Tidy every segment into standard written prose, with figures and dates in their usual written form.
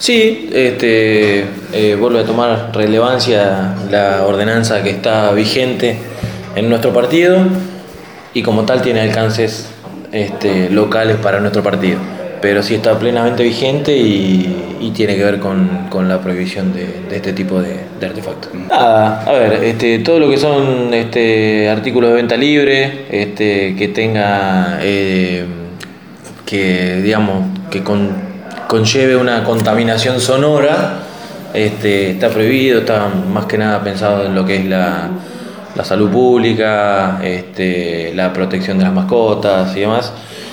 Sí, vuelve a tomar relevancia la ordenanza que está vigente en nuestro partido y como tal tiene alcances locales para nuestro partido, pero sí está plenamente vigente y tiene que ver con la prohibición de este tipo de artefactos. Nada, a ver, todo lo que son artículos de venta libre, que tenga, que digamos, conlleve una contaminación sonora, está prohibido, está más que nada pensado en lo que es la salud pública, la protección de las mascotas y demás.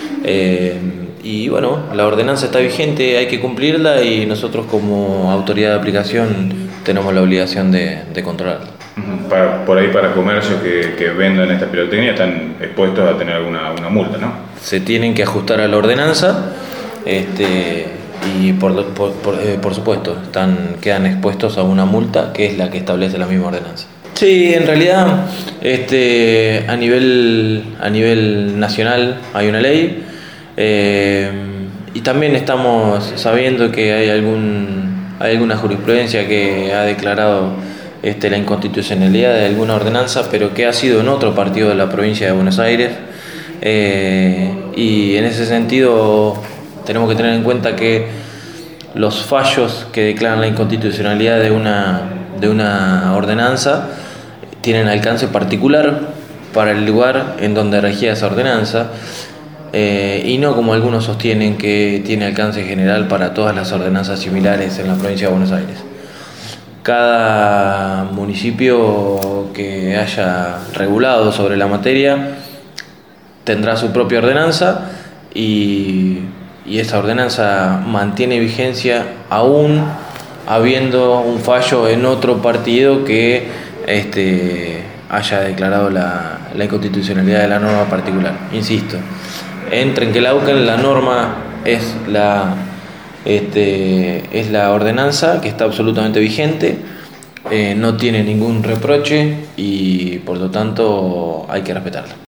Y bueno, la ordenanza está vigente, hay que cumplirla y nosotros como autoridad de aplicación tenemos la obligación de controlarla. Por ahí para comercios que vendan esta pirotecnia están expuestos a tener alguna multa, ¿no? Se tienen que ajustar a la ordenanza y por supuesto quedan expuestos a una multa que es la que establece la misma ordenanza. Sí, en realidad a nivel nacional hay una ley y también estamos sabiendo que hay alguna jurisprudencia que ha declarado la inconstitucionalidad de alguna ordenanza, pero que ha sido en otro partido de la provincia de Buenos Aires. Y en ese sentido tenemos que tener en cuenta que los fallos que declaran la inconstitucionalidad de una ordenanza tienen alcance particular para el lugar en donde regía esa ordenanza y no como algunos sostienen que tiene alcance general para todas las ordenanzas similares en la provincia de Buenos Aires. Cada municipio que haya regulado sobre la materia tendrá su propia ordenanza y esa ordenanza mantiene vigencia aún habiendo un fallo en otro partido que haya declarado la inconstitucionalidad de la norma particular. Insisto, en Trenquelauquen la norma es la ordenanza que está absolutamente vigente, no tiene ningún reproche y por lo tanto hay que respetarla.